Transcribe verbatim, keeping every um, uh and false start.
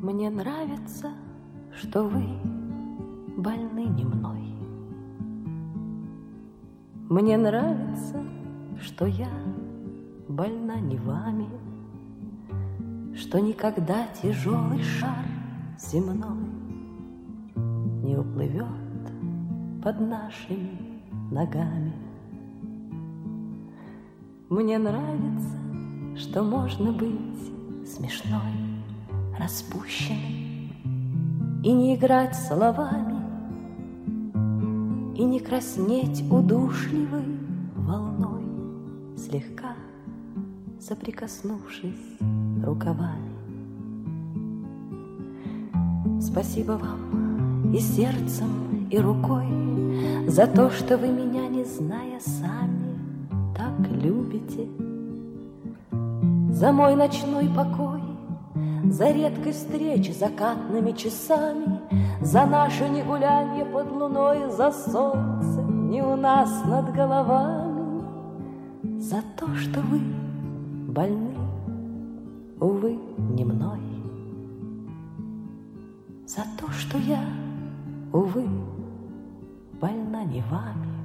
Мне нравится, что вы больны не мной. Мне нравится, что я больна не вами, что никогда тяжелый шар земной не уплывет под нашими ногами. Мне нравится, что можно быть смешной, распущенной и не играть словами, и не краснеть удушливой волной, слегка соприкоснувшись рукавами. Спасибо вам и сердцем, и рукой за то, что вы меня, не зная сами, так любите, за мой ночной покой, за редкость встречи закатными часами, за наше негулянье под луной, за солнце не у нас над головами, за то, что вы больны, увы, не мной, за то, что я, увы, больна не вами.